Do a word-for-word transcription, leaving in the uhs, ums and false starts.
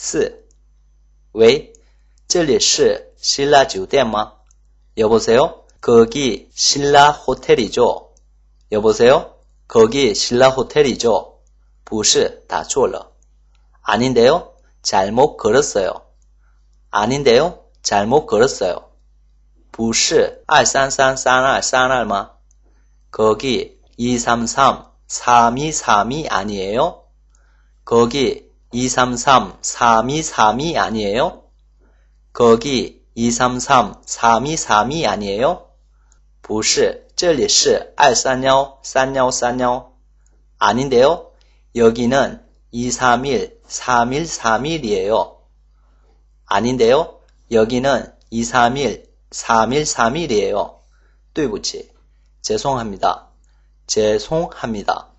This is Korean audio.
是 왜? 这里是 신라 酒店吗? 여보세요? 거기 신라 호텔이죠? 여보세요? 거기 신라 호텔이죠? 不是打错了 아닌데요? 잘못 걸었어요. 아닌데요? 잘못 걸었어요. 不是二三三三二三二吗? 거기 이삼삼 삼이삼이 아니에요? 거기 이삼삼 삼이삼이 아니에요? 거기 이삼삼 삼이삼이 아니에요? 不是这里是二三一三一三一 아닌데요? 여기는 이삼일 삼일 삼일이에요. 아닌데요? 여기는 이삼일 삼일 삼일이에요. 对不起 죄송합니다. 죄송합니다.